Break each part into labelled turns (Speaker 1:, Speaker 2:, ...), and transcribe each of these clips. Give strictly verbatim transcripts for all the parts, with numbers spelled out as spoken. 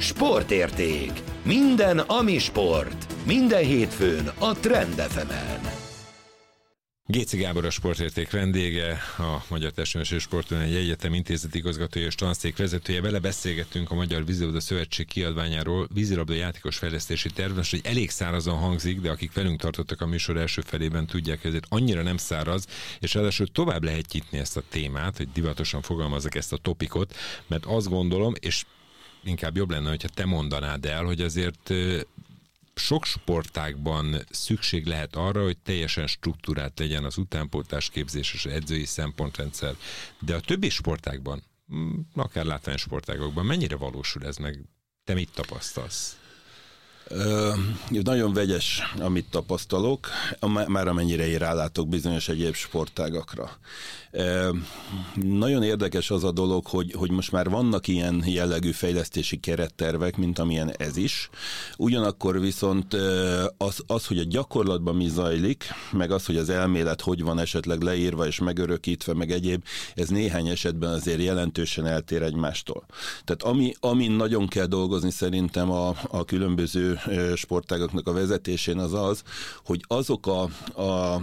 Speaker 1: Sportérték. Minden, ami sport. Minden hétfőn a Trend ef emen.
Speaker 2: Géci Gábor a Sportérték vendége, a Magyar Testnevelési Sportudományi Egyetem intézet igazgatója és tanszék vezetője. Vele beszélgettünk a Magyar Vízilabda Szövetség kiadványáról, vízilabda játékos fejlesztési terv. Most, hogy elég szárazon hangzik, de akik velünk tartottak a műsor első felében, tudják, hogy ezért annyira nem száraz, és ráadásul tovább lehet nyitni ezt a témát, hogy divatosan fogalmazzak ezt a topikot, mert azt gondolom, és inkább jobb lenne, hogyha te mondanád el, hogy azért sok sportágban szükség lehet arra, hogy teljesen struktúrát legyen az utánpótlás képzés és az edzői szempontrendszer. De a többi sportágban, akár látványos sportágokban mennyire valósul ez meg? Te mit tapasztalsz?
Speaker 3: Ö, nagyon vegyes, amit tapasztalok, már amennyire én rálátok bizonyos egyéb sportágakra. Ö, nagyon érdekes az a dolog, hogy, hogy most már vannak ilyen jellegű fejlesztési kerettervek, mint amilyen ez is. Ugyanakkor viszont az, az, hogy a gyakorlatban mi zajlik, meg az, hogy az elmélet hogy van esetleg leírva és megörökítve, meg egyéb, ez néhány esetben azért jelentősen eltér egymástól. Tehát ami, amin nagyon kell dolgozni szerintem a, a különböző sportágoknak a vezetésén az az, hogy azok a, a,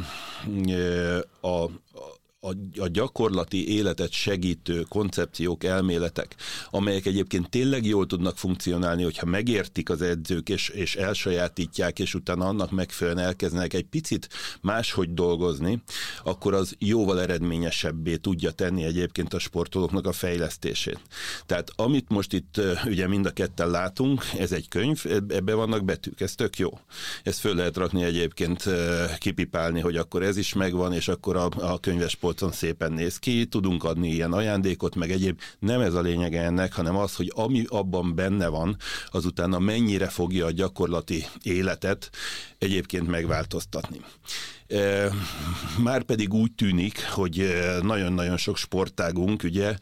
Speaker 3: a, a a gyakorlati életet segítő koncepciók, elméletek, amelyek egyébként tényleg jól tudnak funkcionálni, hogyha megértik az edzők, és, és elsajátítják, és utána annak megfelelően elkezdenek egy picit máshogy dolgozni, akkor az jóval eredményesebbé tudja tenni egyébként a sportolóknak a fejlesztését. Tehát amit most itt ugye mind a ketten látunk, ez egy könyv, ebben vannak betűk, ez tök jó. Ezt föl lehet rakni egyébként, kipipálni, hogy akkor ez is megvan, és akkor a, a könyves szépen néz ki, tudunk adni ilyen ajándékot, meg egyéb. Nem ez a lényege ennek, hanem az, hogy ami abban benne van, azutána mennyire fogja a gyakorlati életet egyébként megváltoztatni. Márpedig úgy tűnik, hogy nagyon-nagyon sok sportágunk, ugye,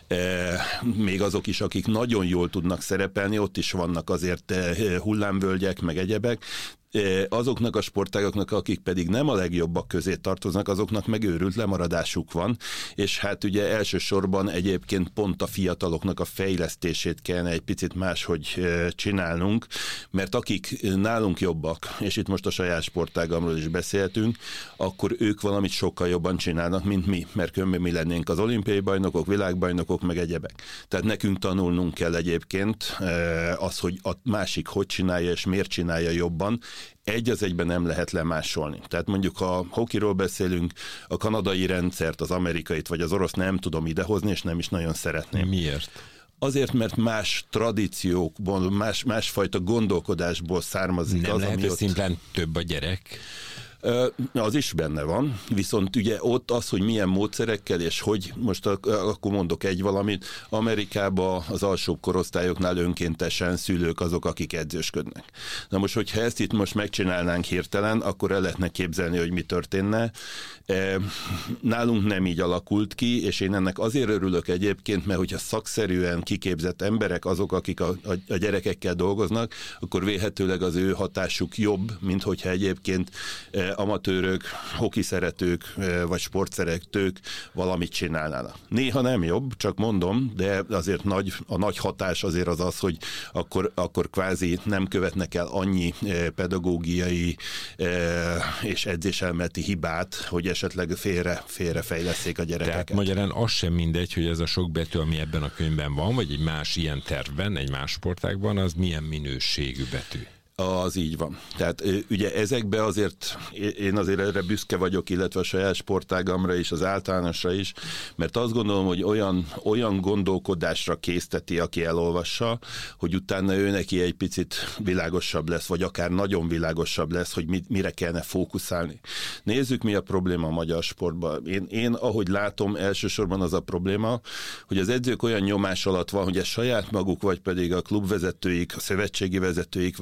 Speaker 3: még azok is, akik nagyon jól tudnak szerepelni, ott is vannak azért hullámvölgyek, meg egyebek, azoknak a sportágoknak, akik pedig nem a legjobbak közé tartoznak, azoknak meg őrült lemaradásuk van, és hát ugye elsősorban egyébként pont a fiataloknak a fejlesztését kellene egy picit máshogy csinálnunk, mert akik nálunk jobbak, és itt most a saját sportágamról is beszéltünk, akkor ők valamit sokkal jobban csinálnak, mint mi, mert különben mi lennénk az olimpiai bajnokok, világbajnokok, meg egyebek. Tehát nekünk tanulnunk kell egyébként az, hogy a másik hogy csinálja, és miért csinálja jobban, egy az egyben nem lehet lemásolni. Tehát mondjuk, ha hokiról beszélünk, a kanadai rendszert, az amerikait vagy az orosz nem tudom idehozni, és nem is nagyon szeretném.
Speaker 2: Miért?
Speaker 3: Azért, mert más tradíciókból, más, másfajta gondolkodásból származik
Speaker 2: nem
Speaker 3: az,
Speaker 2: lehet,
Speaker 3: ami
Speaker 2: hogy
Speaker 3: ott...
Speaker 2: szimplán több a gyerek?
Speaker 3: Az is benne van, viszont ugye ott az, hogy milyen módszerekkel, és hogy, most akkor mondok egy valamit, Amerikában az alsóbb korosztályoknál önkéntesen szülők azok, akik edzősködnek. Na most, hogyha ezt itt most megcsinálnánk hirtelen, akkor el lehetne képzelni, hogy mi történne. Nálunk nem így alakult ki, és én ennek azért örülök egyébként, mert hogyha szakszerűen kiképzett emberek azok, akik a, a, a gyerekekkel dolgoznak, akkor vélhetőleg az ő hatásuk jobb, mint hogyha egyébként amatőrök, hoki szeretők, vagy sportszeretők valamit csinálnának. Néha nem jobb, csak mondom, de azért nagy, a nagy hatás azért az az, hogy akkor, akkor kvázi nem követnek el annyi pedagógiai és edzéselméleti hibát, hogy esetleg félre, félrefejleszték a gyerekeket.
Speaker 2: Tehát magyarán az sem mindegy, hogy ez a sok betű, ami ebben a könyvben van, vagy egy más ilyen tervben, egy más sportágban, az milyen minőségű betű?
Speaker 3: Az így van. Tehát ugye ezekbe azért, én azért erre büszke vagyok, illetve a saját sportágamra is, az általánosra is, mert azt gondolom, hogy olyan, olyan gondolkodásra készteti, aki elolvassa, hogy utána ő neki egy picit világosabb lesz, vagy akár nagyon világosabb lesz, hogy mit, mire kellene fókuszálni. Nézzük, mi a probléma a magyar sportban. Én, én, ahogy látom, elsősorban az a probléma, hogy az edzők olyan nyomás alatt van, hogy ez saját maguk, vagy pedig a klubvezetőik, a szövetségi vezetőik várják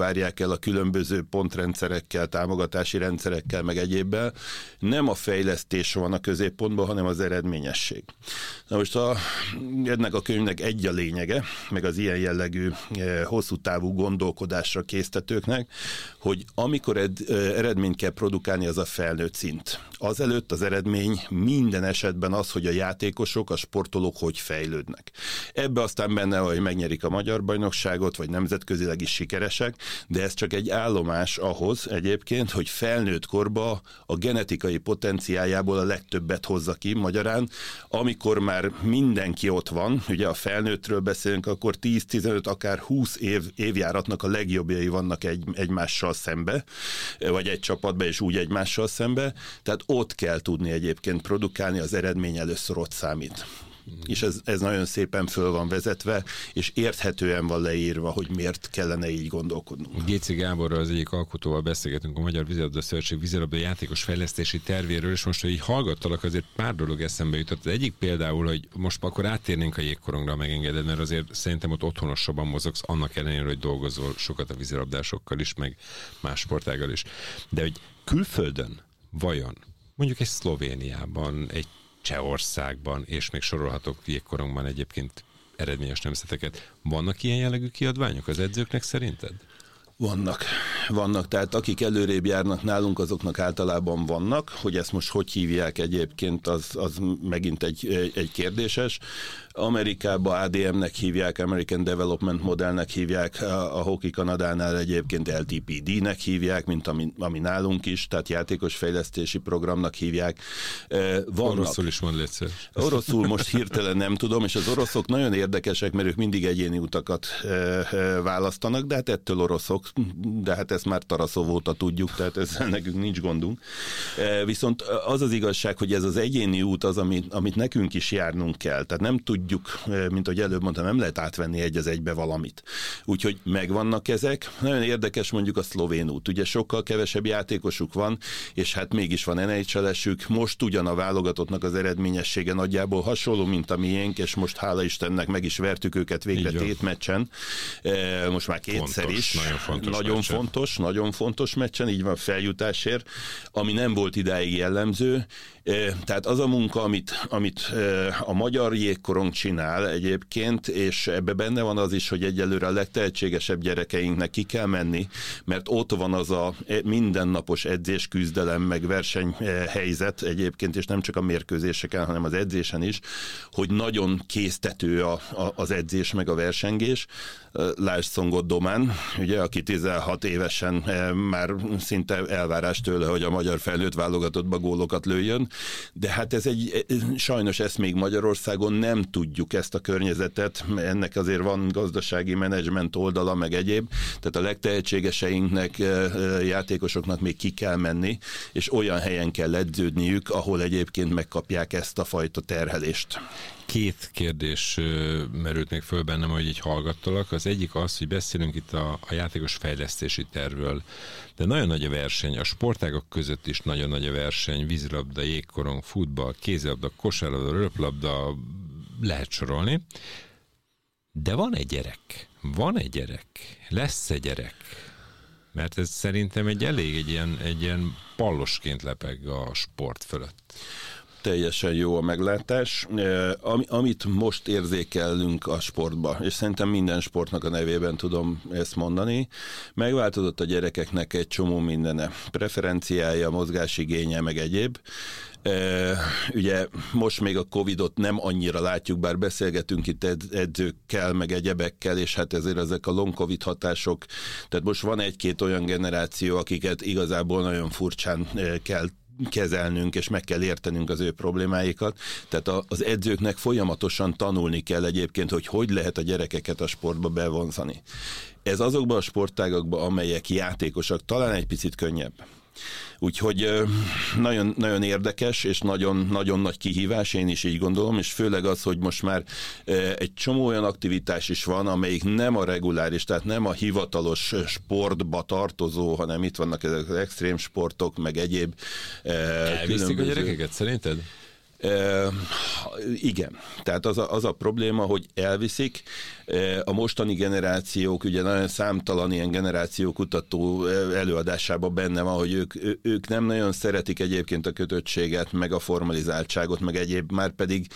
Speaker 3: ezekkel a különböző pontrendszerekkel, támogatási rendszerekkel, meg egyébbel. Nem a fejlesztés van a középpontban, hanem az eredményesség. Na most a, ennek a könyvnek egy a lényege, meg az ilyen jellegű hosszú távú gondolkodásra késztetőknek, hogy amikor ed, eredményt kell produkálni, az a felnőtt szint. Azelőtt az eredmény minden esetben az, hogy a játékosok, a sportolók hogy fejlődnek. Ebbe aztán benne, hogy megnyerik a magyar bajnokságot, vagy nemzetközileg is sikeresek, de ez csak egy állomás ahhoz egyébként, hogy felnőtt korba a genetikai potenciáljából a legtöbbet hozza ki, magyarán, amikor már mindenki ott van, ugye a felnőttről beszélünk, akkor tíz-tizenöt, akár húsz év, évjáratnak a legjobbjai vannak egy, egymással szembe, vagy egy csapatba, és úgy egymással szembe, tehát ott kell tudni egyébként produkálni, az eredmény először ott számít. És ez, ez nagyon szépen föl van vezetve, és érthetően van leírva, hogy miért kellene így gondolkodnunk.
Speaker 2: Géci Gáborral, az egyik alkotóval beszélgetünk a Magyar Vízilabda Szövetség vízilabda játékos fejlesztési tervéről, és most, hogy így hallgattalak, azért pár dolog eszembe jutott. Az egyik például, hogy most akkor áttérnénk a jégkorongra, megengeded, mert azért szerintem ott otthonosabban mozogsz, annak ellenére, hogy dolgozol sokat a vízilabdásokkal is, meg más sportággal is. De hogy külföldön vajon, mondjuk egy Szlovéniában, egy Csehországban, és még sorolhatok jégkorongban egyébként eredményes nemzeteket. Vannak ilyen jellegű kiadványok az edzőknek szerinted?
Speaker 3: Vannak. Vannak, tehát akik előrébb járnak nálunk, azoknak általában vannak. Hogy ezt most hogy hívják egyébként, az, az megint egy, egy kérdéses. Amerikában á dé em-nek hívják, American Development Modellnek hívják, a, a Hockey Kanadánál egyébként el té pé dé-nek hívják, mint ami, ami nálunk is, tehát játékos fejlesztési programnak hívják. Vannak.
Speaker 2: Oroszul is mond létszer.
Speaker 3: Oroszul most hirtelen nem tudom, és az oroszok nagyon érdekesek, mert ők mindig egyéni utakat választanak, de hát ettől oroszok, de hát ezt már Taraszov óta tudjuk, tehát ezzel nekünk nincs gondunk. Viszont az az igazság, hogy ez az egyéni út az, amit, amit nekünk is járnunk kell, tehát nem tud tudjuk, mint ahogy előbb mondtam, nem lehet átvenni egy az egybe valamit. Úgyhogy megvannak ezek. Nagyon érdekes mondjuk a szlovén út. Ugye sokkal kevesebb játékosuk van, és hát mégis van en há el-esük. Most ugyan a válogatottnak az eredményessége nagyjából hasonló, mint a miénk, és most hála Istennek meg is vertük őket végre tét meccsen. Most már kétszer
Speaker 2: fontos,
Speaker 3: is.
Speaker 2: Nagyon fontos.
Speaker 3: Nagyon
Speaker 2: meccsen.
Speaker 3: fontos, nagyon fontos meccsen, így van, feljutásért, ami nem volt idáig jellemző. Tehát az a munka, amit, amit a magyar jégkorong csinál egyébként, és ebbe benne van az is, hogy egyelőre a legtehetségesebb gyerekeinknek ki kell menni, mert ott van az a mindennapos edzésküzdelem, meg versenyhelyzet egyébként, és nem csak a mérkőzéseken, hanem az edzésen is, hogy nagyon késztető a, a, az edzés, meg a versengés. Lásd Szongot Domán, ugye, aki tizenhat évesen már szinte elvárás tőle, hogy a magyar felnőtt válogatottba gólokat lőjön, de hát ez egy, sajnos ezt még Magyarországon nem tudjuk, ezt a környezetet, ennek azért van gazdasági menedzsment oldala, meg egyéb, tehát a legtehetségeseinknek, játékosoknak még ki kell menni, és olyan helyen kell edződniük, ahol egyébként megkapják ezt a fajta terhelést.
Speaker 2: Két kérdés merült még föl bennem, hogy így hallgattalak. Az egyik az, hogy beszélünk itt a, a játékos fejlesztési tervről, de nagyon nagy a verseny, a sportágok között is nagyon nagy a verseny, vízilabda, jégkorong, futball, kézilabda, kosárlabda, röplabda, lehet sorolni. De van egy gyerek, van egy gyerek, lesz egy gyerek, mert ez szerintem egy elég egy ilyen, egy ilyen pallosként lepeg a sport fölött.
Speaker 3: Teljesen jó a meglátás. Amit most érzékelünk a sportba, és szerintem minden sportnak a nevében tudom ezt mondani, megváltozott a gyerekeknek egy csomó mindene. Preferenciája, mozgásigénye, meg egyéb. Ugye most még a Covidot nem annyira látjuk, bár beszélgetünk itt edzőkkel, meg egyebekkel, és hát ezért ezek a long Covid hatások, tehát most van egy-két olyan generáció, akiket igazából nagyon furcsán kell kezelnünk, és meg kell értenünk az ő problémáikat. Tehát az edzőknek folyamatosan tanulni kell egyébként, hogy hogy lehet a gyerekeket a sportba bevonzani. Ez azokban a sportágakban, amelyek játékosak, talán egy picit könnyebb. Úgyhogy nagyon, nagyon érdekes, és nagyon, nagyon nagy kihívás, én is így gondolom, és főleg az, hogy most már egy csomó olyan aktivitás is van, amelyik nem a reguláris, tehát nem a hivatalos sportba tartozó, hanem itt vannak ezek az extrém sportok, meg egyéb.
Speaker 2: Elviszik különböző... a gyerekeket, szerinted?
Speaker 3: E, igen, tehát az a, az a probléma, hogy elviszik, a mostani generációk, ugye nagyon számtalan ilyen generációkutató előadásában benne van, hogy ők, ők nem nagyon szeretik egyébként a kötöttséget, meg a formalizáltságot, meg egyéb, már pedig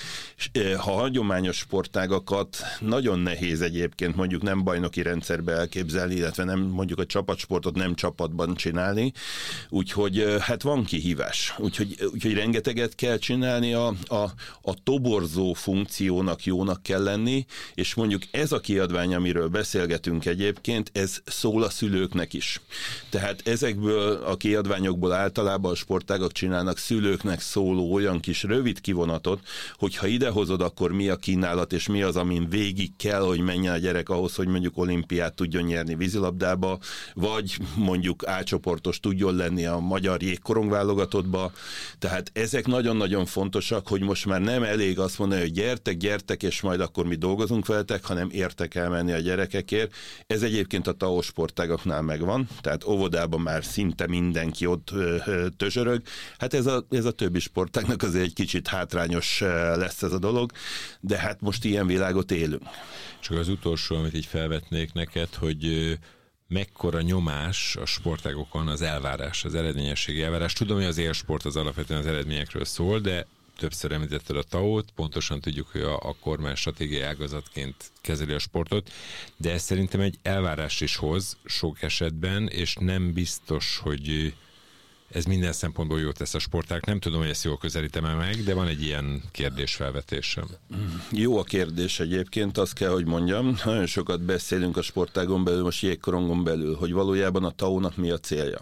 Speaker 3: ha hagyományos sportágakat nagyon nehéz egyébként mondjuk nem bajnoki rendszerbe elképzelni, illetve nem mondjuk a csapatsportot nem csapatban csinálni, úgyhogy hát van kihívás. Úgyhogy, úgyhogy rengeteget kell csinálni, a, a, a toborzó funkciónak jónak kell lenni, és mondjuk ez a kiadvány, amiről beszélgetünk egyébként, ez szól a szülőknek is. Tehát ezekből a kiadványokból általában a sportágak csinálnak szülőknek szóló olyan kis rövid kivonatot, hogyha idehozod, akkor mi a kínálat, és mi az, amin végig kell, hogy menjen a gyerek ahhoz, hogy mondjuk olimpiát tudjon nyerni vízilabdába, vagy mondjuk A-csoportos tudjon lenni a magyar jégkorong válogatottba. Tehát ezek nagyon-nagyon fontosak, hogy most már nem elég azt mondani, hogy gyertek, gyertek, és majd akkor mi dolgozunk veletek, hanem értek elmenni a gyerekekért. Ez egyébként a té á o sportágaknál megvan, tehát óvodában már szinte mindenki ott ö, ö, tözsörög. Hát ez a, ez a többi sportágnak azért egy kicsit hátrányos lesz ez a dolog, de hát most ilyen világot élünk.
Speaker 2: Csak az utolsó, amit így felvetnék neked, hogy mekkora nyomás a sportágokon az elvárás, az eredményességi elvárás. Tudom, hogy az élsport az alapvetően az eredményekről szól, de többször említetted a té á o-t, pontosan tudjuk, hogy a, a kormány stratégiai ágazatként kezeli a sportot, de ez szerintem egy elvárás is hoz sok esetben, és nem biztos, hogy ez minden szempontból jót tesz a sportág. Nem tudom, hogy ezt jól közelítem-e meg, de van egy ilyen kérdésfelvetésem.
Speaker 3: Jó a kérdés egyébként, azt kell, hogy mondjam. Nagyon sokat beszélünk a sportágon belül, most jégkorongon belül, hogy valójában a té á o-nak mi a célja.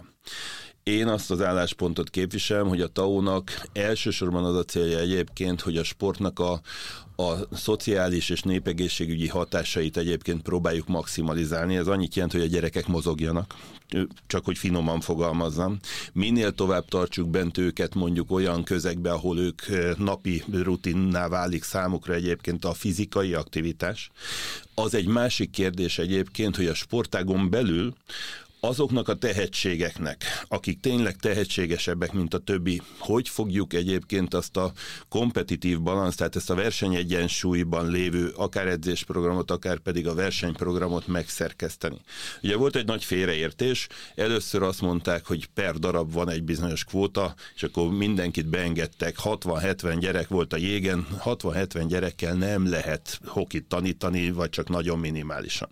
Speaker 3: Én azt az álláspontot képviselem, hogy a té á o-nak elsősorban az a célja egyébként, hogy a sportnak a, a szociális és népegészségügyi hatásait egyébként próbáljuk maximalizálni. Ez annyit jelent, hogy a gyerekek mozogjanak, csak hogy finoman fogalmazzam. Minél tovább tartsuk bent őket mondjuk olyan közegbe, ahol ők napi rutinná válik számukra egyébként a fizikai aktivitás. Az egy másik kérdés egyébként, hogy a sportágon belül azoknak a tehetségeknek, akik tényleg tehetségesebbek, mint a többi, hogy fogjuk egyébként azt a kompetitív balansz, tehát ezt a versenyegyensúlyban lévő akár edzésprogramot, akár pedig a versenyprogramot megszerkeszteni. Ugye volt egy nagy félreértés, először azt mondták, hogy per darab van egy bizonyos kvóta, és akkor mindenkit beengedtek, hatvan-hetven gyerek volt a jégen, hatvan-hetven gyerekkel nem lehet hokit tanítani, vagy csak nagyon minimálisan.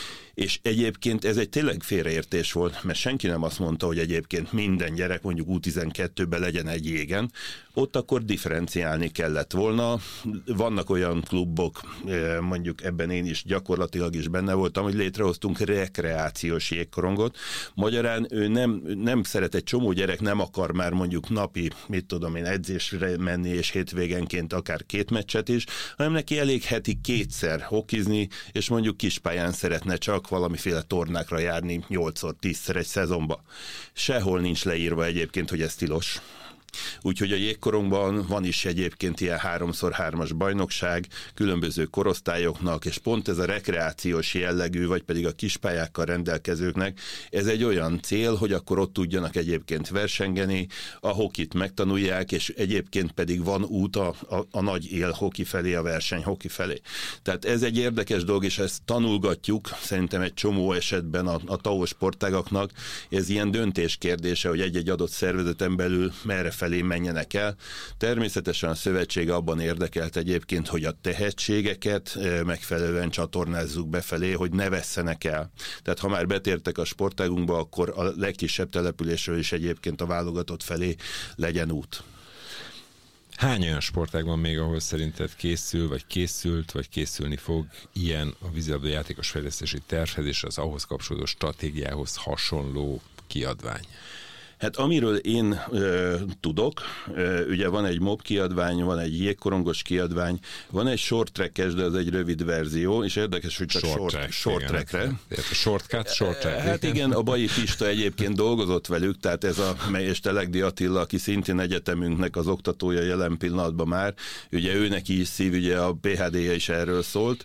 Speaker 3: És egyébként ez egy tényleg félreértés volt, mert senki nem azt mondta, hogy egyébként minden gyerek mondjuk U tizenkettőben legyen egy jégen, ott akkor differenciálni kellett volna. Vannak olyan klubok, mondjuk ebben én is gyakorlatilag is benne voltam, hogy létrehoztunk rekreációs jégkorongot. Magyarán ő nem, nem szeret, egy csomó gyerek nem akar már mondjuk napi, mit tudom én, edzésre menni, és hétvégenként akár két meccset is, hanem neki elég heti kétszer hokizni, és mondjuk kispályán szeretne csak valamiféle tornákra járni nyolcszor, tízszer egy szezonba. Sehol nincs leírva egyébként, hogy ez tilos. Úgyhogy a jégkorongban van is egyébként ilyen háromszor hármas bajnokság különböző korosztályoknak, és pont ez a rekreációs jellegű, vagy pedig a kispályákkal rendelkezőknek, ez egy olyan cél, hogy akkor ott tudjanak egyébként versengeni, a hokit megtanulják, és egyébként pedig van út a, a, a nagy él hoki felé, a verseny hoki felé. Tehát ez egy érdekes dolog, és ezt tanulgatjuk, szerintem egy csomó esetben a, a té á o sportágaknak, ez ilyen döntés kérdése, hogy egy-egy adott szervezeten belül merre felé menjenek el. Természetesen a szövetség abban érdekelt egyébként, hogy a tehetségeket megfelelően csatornázzuk befelé, hogy ne vesszenek el. Tehát ha már betértek a sportágunkba, akkor a legkisebb településről is egyébként a válogatott felé legyen út.
Speaker 2: Hány olyan sportág van még, ahol szerinted készül, vagy készült, vagy készülni fog ilyen a vízilabda játékos fejlesztési tervhez és az ahhoz kapcsolódó stratégiához hasonló kiadvány?
Speaker 3: Hát amiről én ö, tudok, ö, ugye van egy mob kiadvány, van egy jégkorongos kiadvány, van egy short trackes, de az egy rövid verzió, és érdekes, hogy csak short, short, track, short trackre.
Speaker 2: Shortcut, short track.
Speaker 3: Hát igen, a Bai Pista egyébként dolgozott velük, tehát ez a, és Telegdi Attila, aki szintén egyetemünknek az oktatója jelen pillanatban már, ugye ő neki is szív, ugye a pé há dé-je is erről szólt,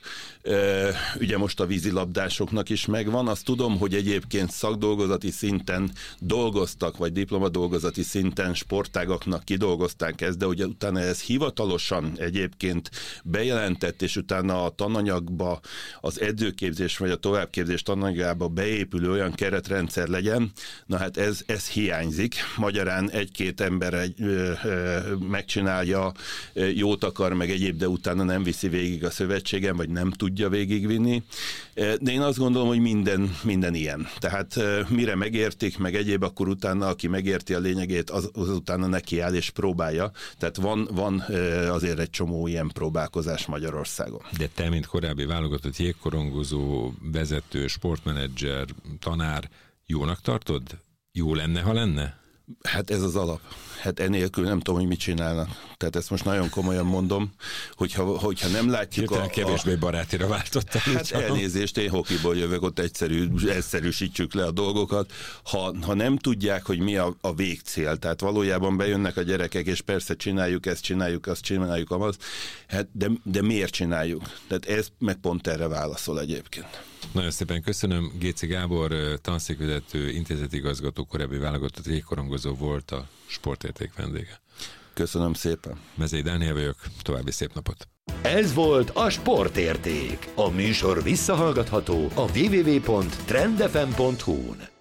Speaker 3: ugye most a vízilabdásoknak is megvan, azt tudom, hogy egyébként szakdolgozati szinten dolgoztak, vagy diplomadolgozati szinten sportágaknak kidolgozták ezt, de ugye utána ez hivatalosan egyébként bejelentett, és utána a tananyagba az edzőképzés vagy a továbbképzés tananyagába beépülő olyan keretrendszer legyen, na hát ez, ez hiányzik. Magyarán egy-két ember egy, ö, ö, megcsinálja, ö, jót akar, meg egyéb, de utána nem viszi végig a szövetségen, vagy nem tudja végigvinni. De én azt gondolom, hogy minden, minden ilyen. Tehát mire megértik, meg egyéb, akkor utána, aki megérti a lényegét, az, az utána nekiáll és próbálja. Tehát van, van azért egy csomó ilyen próbálkozás Magyarországon.
Speaker 2: De te, mint korábbi válogatott jégkorongozó, vezető, sportmenedzser, tanár, jónak tartod? Jó lenne, ha lenne?
Speaker 3: Hát ez az alap. Hát enélkül nem tudom, hogy mit csinálnak. Tehát ezt most nagyon komolyan mondom, hogyha, hogyha nem látjuk
Speaker 2: Hirtelen
Speaker 3: a...
Speaker 2: kevésbé
Speaker 3: a...
Speaker 2: barátira váltottam.
Speaker 3: Hát elnézést, én hokiból jövök, ott egyszerű, egyszerűsítsük le a dolgokat. Ha, ha nem tudják, hogy mi a, a végcél, tehát valójában bejönnek a gyerekek, és persze csináljuk ezt, csináljuk azt, csináljuk azt, hát de, de miért csináljuk? Tehát ez meg pont erre válaszol egyébként.
Speaker 2: Nagyon szépen köszönöm. Géczy Gábor, tanszékvezető, intézetigazgató, korábbi válogatott jégkorongozó volt a Sportérték vendége.
Speaker 3: Köszönöm szépen.
Speaker 2: Mezei Dániel vagyok, további szép napot.
Speaker 1: Ez volt a Sportérték. A műsor visszahallgatható a double-u double-u double-u pont trend f m pont hu-n.